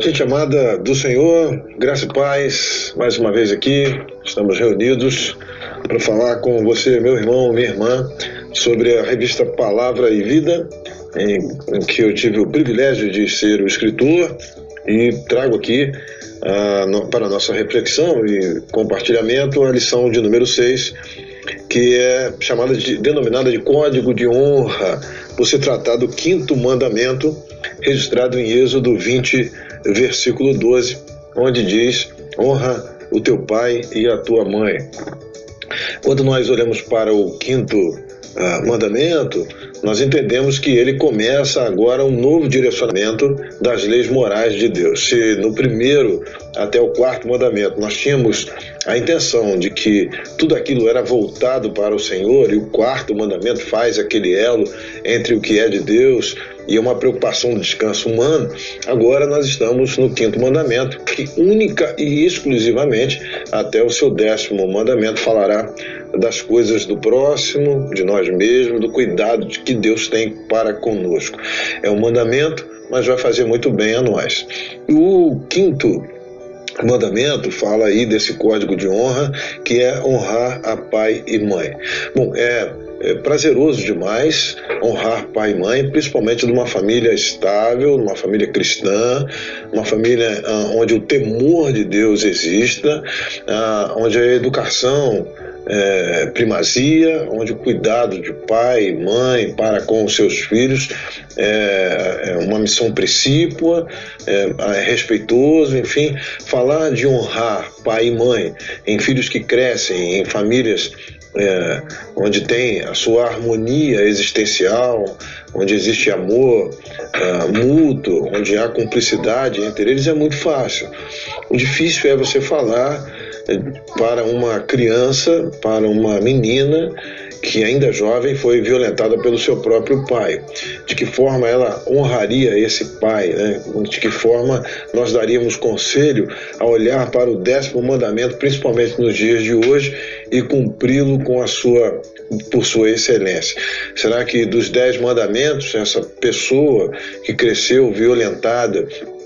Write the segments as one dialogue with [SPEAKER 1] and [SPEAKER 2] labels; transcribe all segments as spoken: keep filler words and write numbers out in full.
[SPEAKER 1] Gente amada do Senhor, graça e paz, mais uma vez aqui, estamos reunidos para falar com você, meu irmão, minha irmã, sobre a revista Palavra e Vida, em, em que eu tive o privilégio de ser o escritor, e trago aqui ah, no, para a nossa reflexão e compartilhamento a lição de número seis, que é chamada de, denominada de Código de Honra, por se tratar do quinto mandamento, registrado em Êxodo vinte, versículo doze, onde diz: honra o teu pai e a tua mãe. Quando nós olhamos para o quinto uh, mandamento, nós entendemos que ele começa agora um novo direcionamento das leis morais de Deus. Se no primeiro até o quarto mandamento nós tínhamos a intenção de que tudo aquilo era voltado para o Senhor, e o quarto mandamento faz aquele elo entre o que é de Deus e uma preocupação do descanso humano, agora nós estamos no quinto mandamento, que única e exclusivamente até o seu décimo mandamento falará das coisas do próximo, de nós mesmos, do cuidado que Deus tem para conosco. É um mandamento, mas vai fazer muito bem a nós. O quinto mandamento fala aí desse código de honra, que é honrar a pai e mãe. Bom, é, é prazeroso demais honrar pai e mãe, principalmente numa família estável, numa família cristã, uma família ah, onde o temor de Deus exista, ah, onde a educação É, primazia, onde o cuidado de pai e mãe para com os seus filhos é, é uma missão precípua, é, é respeitoso, enfim, falar de honrar pai e mãe em filhos que crescem em famílias é, onde tem a sua harmonia existencial, onde existe amor é, mútuo, onde há cumplicidade entre eles, é muito fácil. O difícil é você falar para uma criança, para uma menina que ainda jovem foi violentada pelo seu próprio pai. De que forma ela honraria esse pai, né? De que forma nós daríamos conselho a olhar para o décimo mandamento, principalmente nos dias de hoje, e cumpri-lo com a sua, por sua excelência. Será que dos dez mandamentos, essa pessoa que cresceu violentada,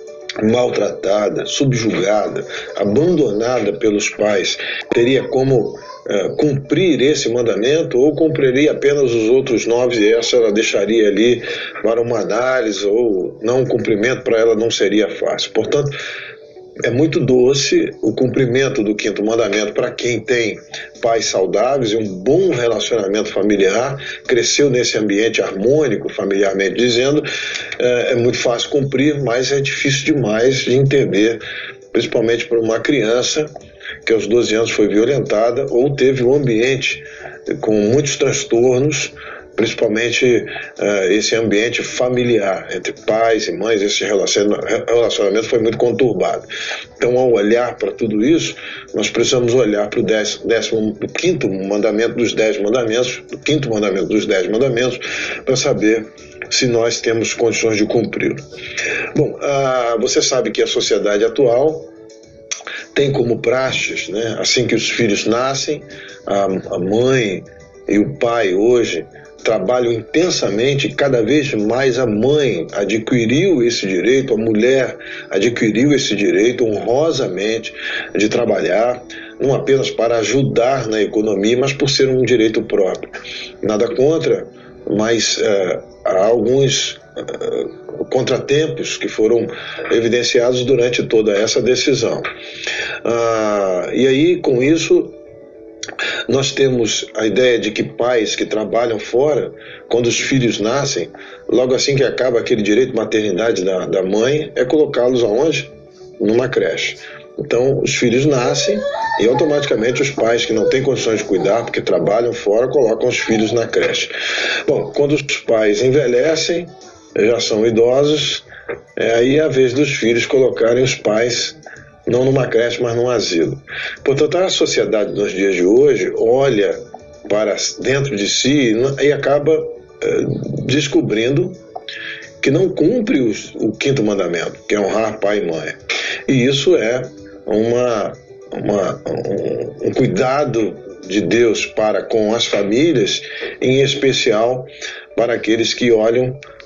[SPEAKER 1] maltratada, subjugada, abandonada pelos pais, teria como uh, cumprir esse mandamento, ou cumpriria apenas os outros nove e essa ela deixaria ali para uma análise, ou não, o cumprimento para ela não seria fácil? Portanto, é muito doce o cumprimento do quinto mandamento para quem tem pais saudáveis e um bom relacionamento familiar, cresceu nesse ambiente harmônico, familiarmente dizendo. É, é muito fácil cumprir, mas é difícil demais de entender, principalmente para uma criança que aos doze anos foi violentada ou teve um ambiente com muitos transtornos, principalmente uh, esse ambiente familiar entre pais e mães. Esse relacionamento foi muito conturbado. Então, ao olhar para tudo isso, nós precisamos olhar para o décimo, décimo, o quinto mandamento dos dez mandamentos, o quinto mandamento dos dez mandamentos, para saber se nós temos condições de cumpri-lo. Bom, uh, você sabe que a sociedade atual tem como praxes, né, assim que os filhos nascem, a, a mãe e o pai hoje trabalham intensamente, cada vez mais a mãe adquiriu esse direito, a mulher adquiriu esse direito honrosamente de trabalhar, não apenas para ajudar na economia, mas por ser um direito próprio. Nada contra, mas uh, há alguns uh, contratempos que foram evidenciados durante toda essa decisão. Uh, e aí, com isso, nós temos a ideia de que pais que trabalham fora, quando os filhos nascem, logo assim que acaba aquele direito de maternidade da, da mãe, é colocá-los aonde? Numa creche. Então, os filhos nascem e automaticamente os pais que não têm condições de cuidar, porque trabalham fora, colocam os filhos na creche. Bom, quando os pais envelhecem, já são idosos, é aí a vez dos filhos colocarem os pais não numa creche, mas num asilo. Portanto, a sociedade nos dias de hoje olha para dentro de si e acaba eh, descobrindo que não cumpre os, o quinto mandamento, que é honrar pai e mãe. E isso é uma, uma, um, um cuidado de Deus para com as famílias, em especial para aqueles que olham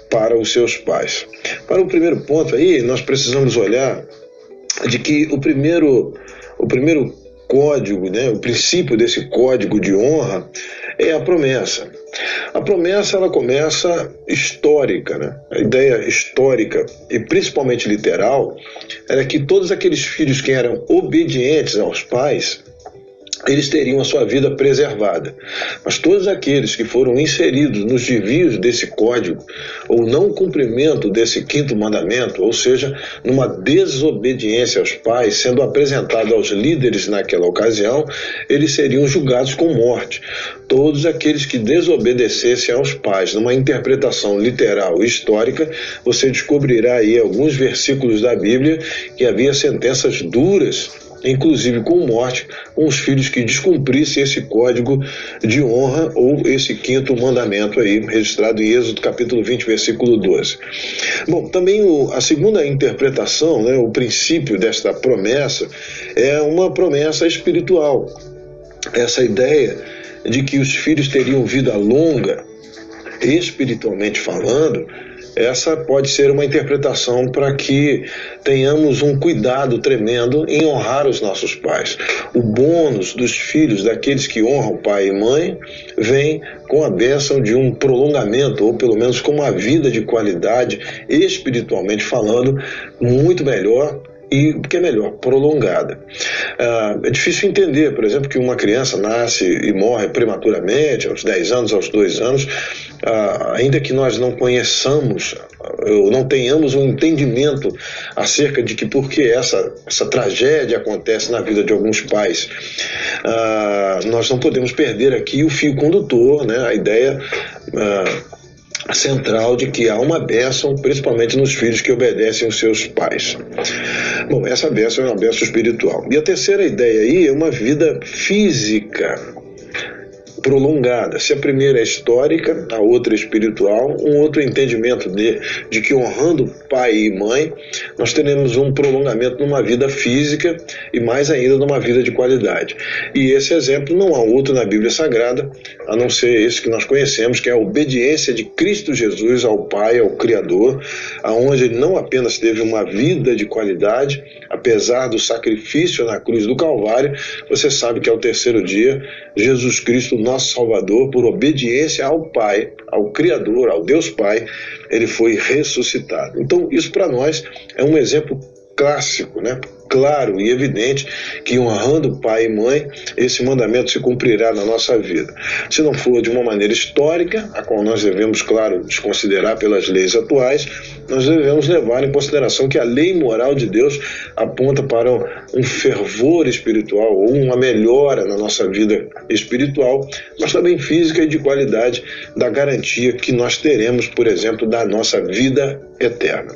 [SPEAKER 1] para os seus pais. Para o primeiro ponto aí, nós precisamos olhar de que o primeiro, o primeiro código, né, o princípio desse código de honra é a promessa. A promessa, ela começa histórica, né? A ideia histórica e principalmente literal era que todos aqueles filhos que eram obedientes aos pais, eles teriam a sua vida preservada. Mas todos aqueles que foram inseridos nos desvios desse código, ou não cumprimento desse quinto mandamento, ou seja, numa desobediência aos pais, sendo apresentado aos líderes naquela ocasião, eles seriam julgados com morte. Todos aqueles que desobedecessem aos pais, numa interpretação literal e histórica, você descobrirá aí alguns versículos da Bíblia que havia sentenças duras, inclusive com morte, com os filhos que descumprissem esse código de honra ou esse quinto mandamento aí, registrado em Êxodo capítulo vinte, versículo doze. Bom, também o, a segunda interpretação, né, o princípio desta promessa, é uma promessa espiritual. Essa ideia de que os filhos teriam vida longa, espiritualmente falando, essa pode ser uma interpretação para que tenhamos um cuidado tremendo em honrar os nossos pais. O bônus dos filhos, daqueles que honram pai e mãe, vem com a bênção de um prolongamento, ou pelo menos com uma vida de qualidade, espiritualmente falando, muito melhor. E o que é melhor, prolongada. Ah, é difícil entender, por exemplo, que uma criança nasce e morre prematuramente, aos dez anos, aos dois anos, ah, ainda que nós não conheçamos, ou não tenhamos um entendimento acerca de que por que essa, essa tragédia acontece na vida de alguns pais. Ah, nós não podemos perder aqui o fio condutor, né, a ideia Ah, central de que há uma bênção, principalmente nos filhos que obedecem aos seus pais. Bom, essa bênção é uma bênção espiritual. E a terceira ideia aí é uma vida física prolongada. Se a primeira é histórica, a outra é espiritual, um outro entendimento de, de que honrando pai e mãe, nós teremos um prolongamento numa vida física e mais ainda numa vida de qualidade. E esse exemplo não há outro na Bíblia Sagrada, a não ser esse que nós conhecemos, que é a obediência de Cristo Jesus ao Pai, ao Criador, aonde ele não apenas teve uma vida de qualidade, apesar do sacrifício na cruz do Calvário, você sabe que ao terceiro dia, Jesus Cristo, nosso Salvador, por obediência ao Pai, ao Criador, ao Deus Pai, ele foi ressuscitado. Então, isso para nós é um exemplo clássico, né? Claro e evidente que honrando pai e mãe, esse mandamento se cumprirá na nossa vida. Se não for de uma maneira histórica, a qual nós devemos, claro, desconsiderar pelas leis atuais, nós devemos levar em consideração que a lei moral de Deus aponta para um fervor espiritual ou uma melhora na nossa vida espiritual, mas também física e de qualidade da garantia que nós teremos, por exemplo, da nossa vida eterna.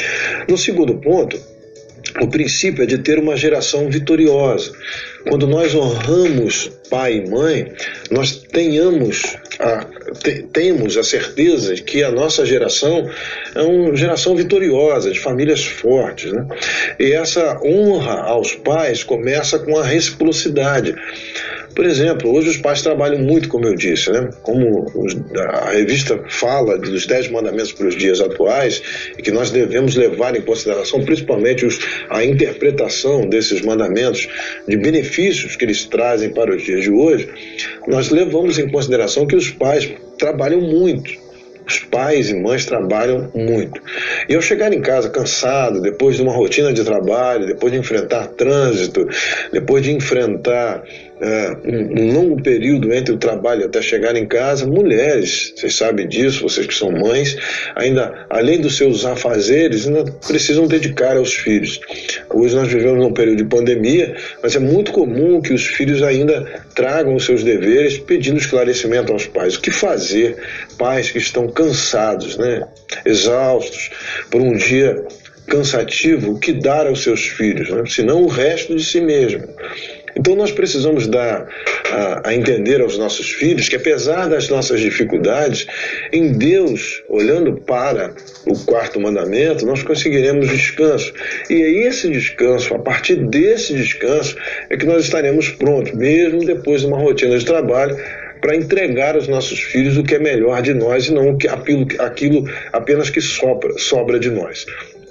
[SPEAKER 1] No segundo ponto, o princípio é de ter uma geração vitoriosa. Quando nós honramos pai e mãe, nós tenhamos a, te, temos a certeza de que a nossa geração é uma geração vitoriosa, de famílias fortes, né? E essa honra aos pais começa com a reciprocidade. Por exemplo, hoje os pais trabalham muito, como eu disse, né? Como os, a revista fala dos dez mandamentos para os dias atuais, e que nós devemos levar em consideração principalmente os, a interpretação desses mandamentos, de benefícios que eles trazem para os dias de hoje, nós levamos em consideração que os pais trabalham muito. Os pais e mães trabalham muito. E ao chegar em casa cansado, depois de uma rotina de trabalho, depois de enfrentar trânsito, depois de enfrentar uh, um, um longo período entre o trabalho até chegar em casa, mulheres, vocês sabem disso, vocês que são mães, ainda, além dos seus afazeres, ainda precisam dedicar aos filhos. Hoje nós vivemos num período de pandemia, mas é muito comum que os filhos ainda tragam os seus deveres pedindo esclarecimento aos pais. O que fazer? Pais que estão cansados, né? Exaustos por um dia cansativo, o que dar aos seus filhos, né? Senão o resto de si mesmo. Então nós precisamos dar a, a entender aos nossos filhos que, apesar das nossas dificuldades, em Deus, olhando para o quarto mandamento, nós conseguiremos descanso. E é esse descanso, a partir desse descanso, é que nós estaremos prontos, mesmo depois de uma rotina de trabalho, para entregar aos nossos filhos o que é melhor de nós e não aquilo, aquilo apenas que sobra, sobra de nós.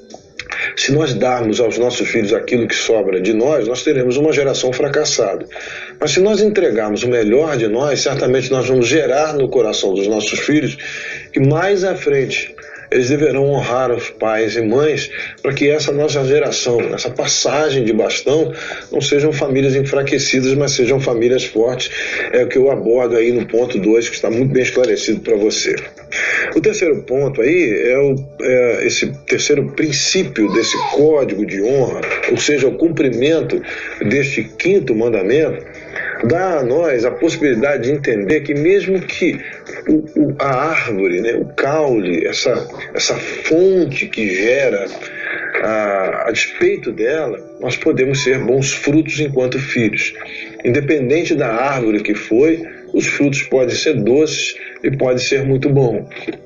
[SPEAKER 1] Se nós darmos aos nossos filhos aquilo que sobra de nós, nós teremos uma geração fracassada. Mas se nós entregarmos o melhor de nós, certamente nós vamos gerar no coração dos nossos filhos que mais à frente eles deverão honrar os pais e mães para que essa nossa geração, essa passagem de bastão, não sejam famílias enfraquecidas, mas sejam famílias fortes. É o que eu abordo aí no ponto dois, que está muito bem esclarecido para você. O terceiro ponto aí é, o, é esse terceiro princípio desse código de honra, ou seja, o cumprimento deste quinto mandamento, dá a nós a possibilidade de entender que mesmo que o, o, a árvore, né, o caule, essa, essa fonte que gera, a, a despeito dela, nós podemos ser bons frutos enquanto filhos. Independente da árvore que foi, os frutos podem ser doces e podem ser muito bons.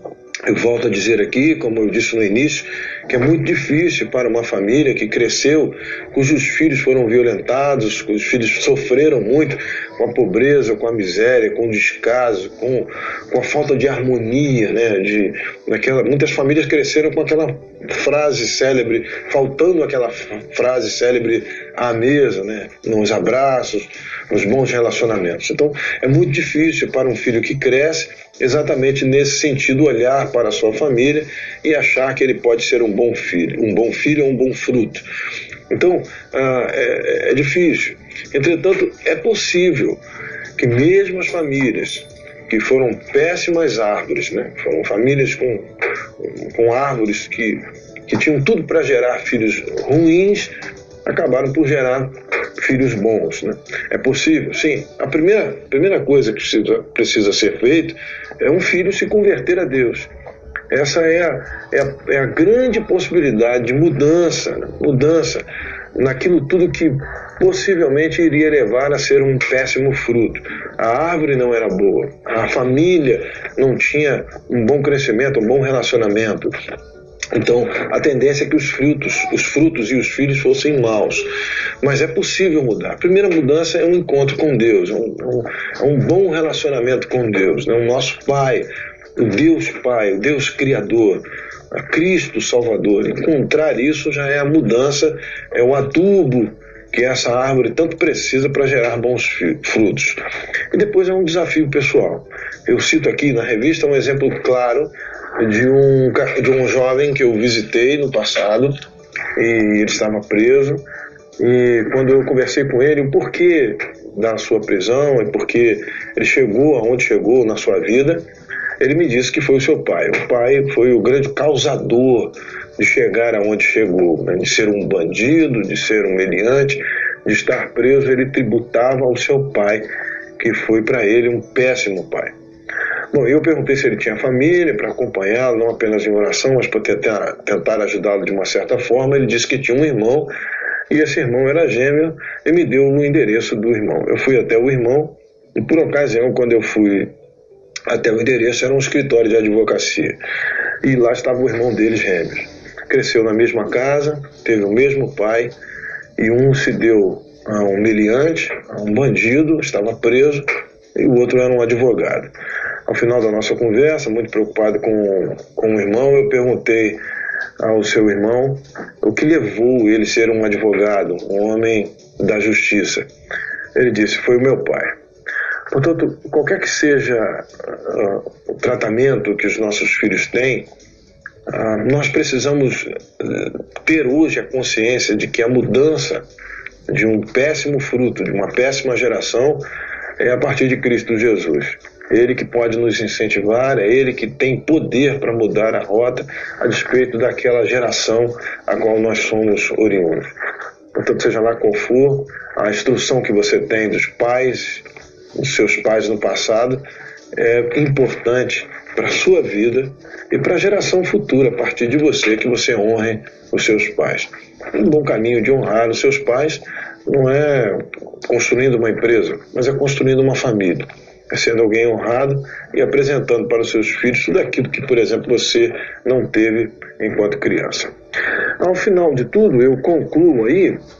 [SPEAKER 1] Eu volto a dizer aqui, como eu disse no início, que é muito difícil para uma família que cresceu, cujos filhos foram violentados, cujos filhos sofreram muito com a pobreza, com a miséria, com o descaso, com, com a falta de harmonia, né? De, naquela, muitas famílias cresceram com aquela frase célebre, faltando aquela frase célebre à mesa, né? Nos abraços, nos bons relacionamentos. Então, é muito difícil para um filho que cresce exatamente nesse sentido, olhar para a sua família e achar que ele pode ser um bom filho, um bom filho ou um bom fruto. Então, ah, é, é difícil. Entretanto, é possível que mesmo as famílias que foram péssimas árvores, né, foram famílias com, com árvores que, que tinham tudo para gerar filhos ruins, acabaram por gerar filhos bons, né? É possível, sim. A primeira, primeira coisa que precisa, precisa ser feita é um filho se converter a Deus. Essa é a, é a, é a grande possibilidade de mudança, né? mudança naquilo tudo que possivelmente iria levar a ser um péssimo fruto. A árvore não era boa, a família não tinha um bom crescimento, um bom relacionamento. Então, a tendência é que os frutos, os frutos e os filhos fossem maus. Mas é possível mudar. A primeira mudança é um encontro com Deus, é um, é um, é um bom relacionamento com Deus, né? O nosso Pai, o Deus Pai, o Deus Criador, a Cristo Salvador. Encontrar isso já é a mudança, é o adubo que essa árvore tanto precisa para gerar bons frutos. E depois é um desafio pessoal. Eu cito aqui na revista um exemplo claro de um, de um jovem que eu visitei no passado, e ele estava preso, e quando eu conversei com ele o porquê da sua prisão e porquê ele chegou aonde chegou na sua vida, ele me disse que foi o seu pai. O pai foi o grande causador de chegar aonde chegou, né? De ser um bandido, de ser um meliante, de estar preso. Ele tributava ao seu pai, que foi para ele um péssimo pai. Bom, eu perguntei se ele tinha família para acompanhá-lo, não apenas em oração, mas para tentar, tentar ajudá-lo de uma certa forma. Ele disse que tinha um irmão, e esse irmão era gêmeo, e me deu o endereço do irmão. Eu fui até o irmão, e por ocasião, quando eu fui até o endereço, era um escritório de advocacia, e lá estava o irmão deles, gêmeos. Cresceu na mesma casa, teve o mesmo pai, e um se deu a um meliante, a um bandido, estava preso, e o outro era um advogado. Ao final da nossa conversa, muito preocupado com, com o irmão, eu perguntei ao seu irmão o que levou ele a ser um advogado, um homem da justiça. Ele disse: foi o meu pai. Portanto, qualquer que seja uh, o tratamento que os nossos filhos têm, uh, nós precisamos uh, ter hoje a consciência de que a mudança de um péssimo fruto, de uma péssima geração, é a partir de Cristo Jesus. Ele que pode nos incentivar, é Ele que tem poder para mudar a rota a despeito daquela geração a qual nós somos oriundos. Portanto, seja lá qual for a instrução que você tem dos pais, dos seus pais no passado, é importante para a sua vida e para a geração futura, a partir de você, que você honre os seus pais. Um bom caminho de honrar os seus pais não é construindo uma empresa, mas é construindo uma família. É sendo alguém honrado e apresentando para os seus filhos tudo aquilo que, por exemplo, você não teve enquanto criança. Ao final de tudo, eu concluo aí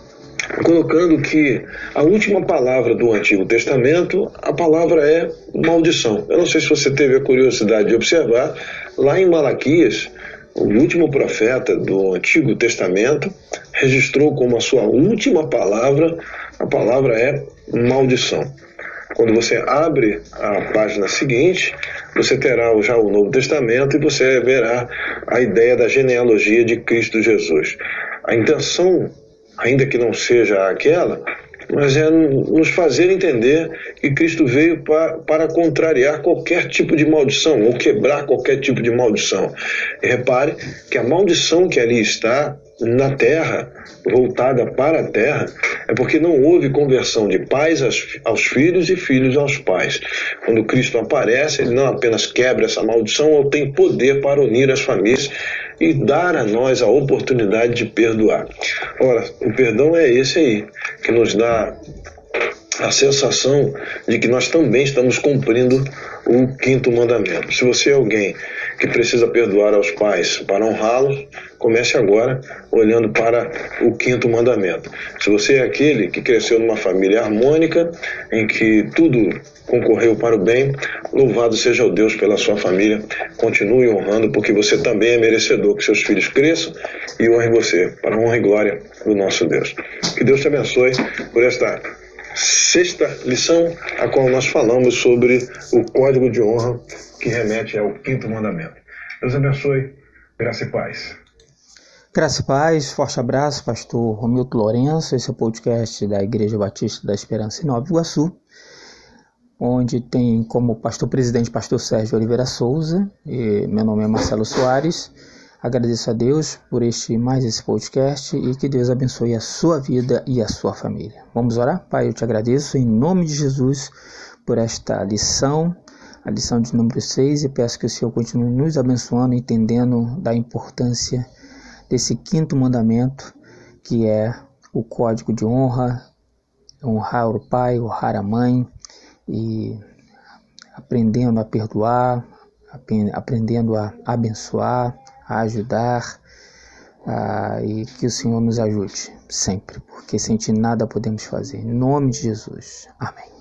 [SPEAKER 1] colocando que a última palavra do Antigo Testamento, a palavra é maldição. Eu não sei se você teve a curiosidade de observar, lá em Malaquias, o último profeta do Antigo Testamento registrou como a sua última palavra, a palavra é maldição. Quando você abre a página seguinte, você terá já o Novo Testamento e você verá a ideia da genealogia de Cristo Jesus. A intenção, ainda que não seja aquela, mas é nos fazer entender que Cristo veio para, para contrariar qualquer tipo de maldição, ou quebrar qualquer tipo de maldição. E repare que a maldição que ali está na terra, voltada para a terra, é porque não houve conversão de pais aos filhos e filhos aos pais. Quando Cristo aparece, ele não apenas quebra essa maldição, ou tem poder para unir as famílias e dar a nós a oportunidade de perdoar. Ora, o perdão é esse aí, que nos dá a sensação de que nós também estamos cumprindo o quinto mandamento. Se você é alguém que precisa perdoar aos pais para honrá-los, comece agora olhando para o quinto mandamento. Se você é aquele que cresceu numa família harmônica, em que tudo concorreu para o bem, louvado seja o Deus pela sua família. Continue honrando, porque você também é merecedor que seus filhos cresçam e honrem você, para a honra e glória do nosso Deus. Que Deus te abençoe por esta sexta lição, a qual nós falamos sobre o código de honra que remete ao quinto mandamento. Deus abençoe, graça e paz.
[SPEAKER 2] Graça e paz, forte abraço, pastor Romildo Lourenço. Esse é o podcast da Igreja Batista da Esperança em Nova Iguaçu, onde tem como pastor presidente pastor Sérgio Oliveira Souza, e meu nome é Marcelo Soares. Agradeço a Deus por este mais esse podcast e que Deus abençoe a sua vida e a sua família. Vamos orar? Pai, eu te agradeço em nome de Jesus por esta lição, a lição de número seis, e peço que o Senhor continue nos abençoando, entendendo da importância desse quinto mandamento, que é o código de honra, honrar o pai, honrar a mãe, e aprendendo a perdoar, aprendendo a abençoar, a ajudar, ah, e que o Senhor nos ajude sempre, porque sem ti nada podemos fazer. Em nome de Jesus. Amém.